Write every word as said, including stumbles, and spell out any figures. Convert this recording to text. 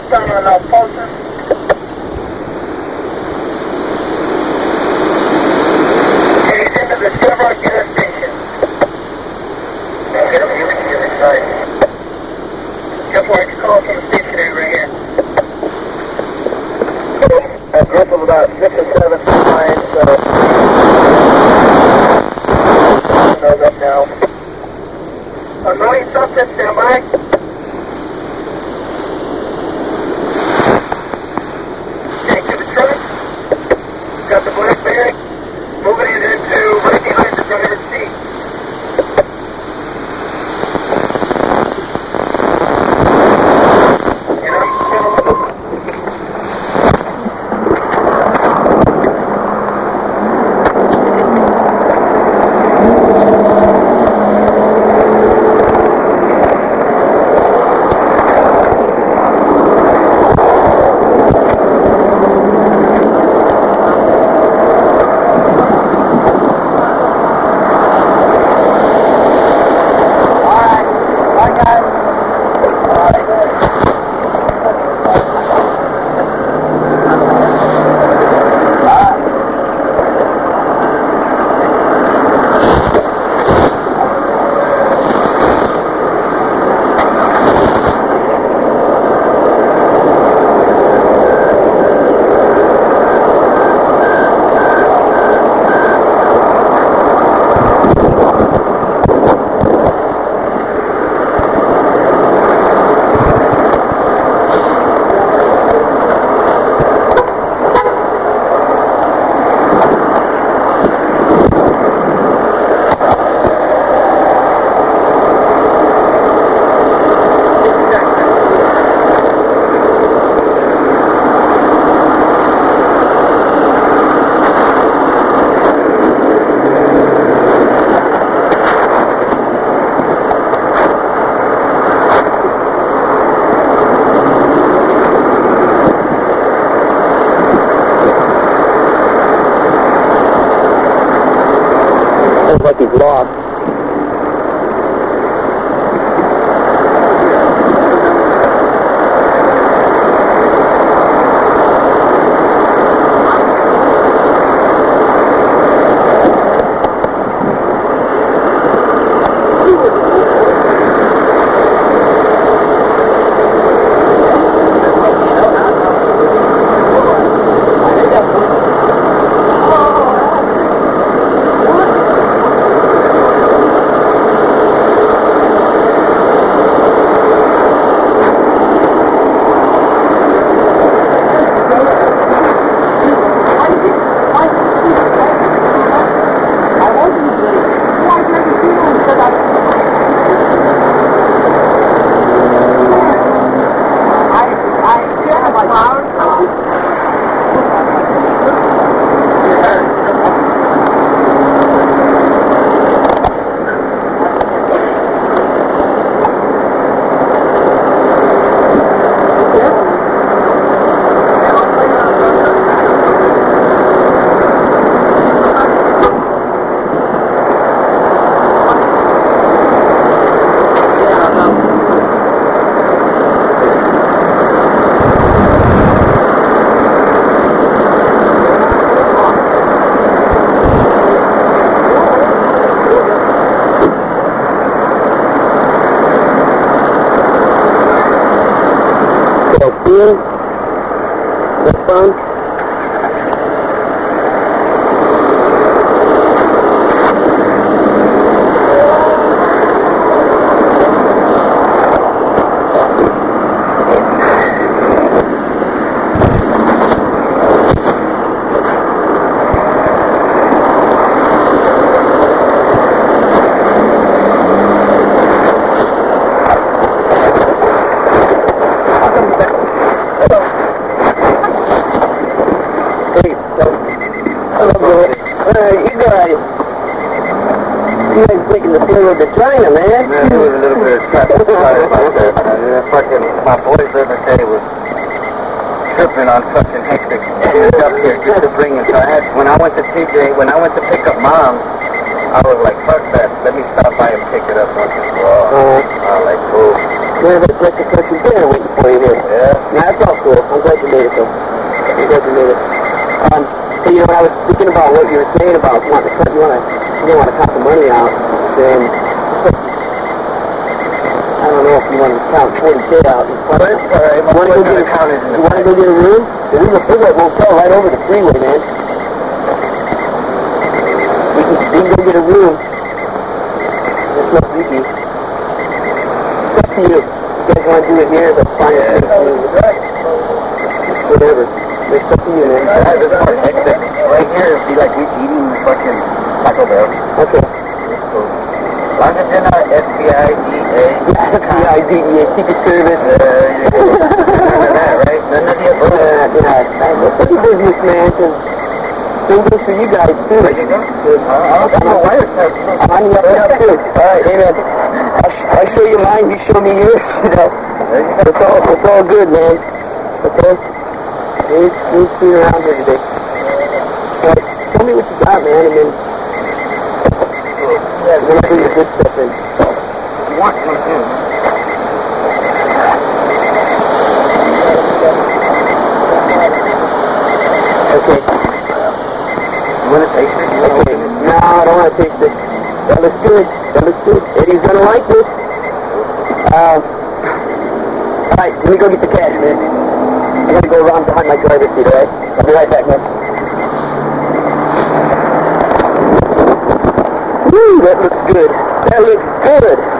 southbound on uh, Fulton. And he's into the Chevron gas station. Get him, you can hear this side. Just like you call from the station right here. A group of about six or seven lines, so those up now. Annoying something, stand by. Take to the truck. Got the black bag. Moving it into right behind the driver's seat. And I'm like he's lost. That's fun. The China, man. Yeah, there was a little bit of traffic about that. Uh, fucking, my boys the other day was tripping on fucking hectic up here just to bring him. So I had, when I went to T J, when I went to pick up Mom, I was like, fuck that. Let me stop by and pick it up once in a while. I was like, cool. We have a breakfast lunch and dinner waiting for you here. Yeah. Yeah, that's all cool. I'm glad you made it, though. I'm glad you made it. Um, hey, you know, when I was thinking about what you were saying about wanting to cut, you want to, you don't want to cut the money out, then I don't know if you want to count forty K out. But it's all right. My Want to go boy's get a gonna count it in the You want to go get a room? There's a big hotel right over the freeway, man. We can, we can go get a room. That's what we do. It's up to you. You guys want to do it here? That's fine. Yeah, It's up to you. right. Whatever. It's up to you, man. Yeah, this more hectic. Right here, it'd be like we eating the fucking Taco Bell. Okay. So, as long as you're not S B I D A. F B I D E A, Secret Service. Uh, yeah. None of that, right? None of the above. Uh, yeah, it's a business, man, because same goes for you guys, too. Where you go? Uh, I'll see my wires now. I'm on the up and up, too. All right, hey, man. I'll, I'll show you mine, you show me yours. You know, it's all, it's all good, man. Okay? We'll, we'll see you around here today. All right, tell me what you got, man, and then Yeah, we'll bring the good stuff in. you want some too. Okay. You want to taste it? You want to Okay. open it? No, I don't want to taste it. That looks good. That looks good. Eddie's gonna like this. Um. All right, let me go get the cash, man. I'm gonna go around behind my driver's seat, all right? I'll be right back, man. Woo, that looks good. That looks good.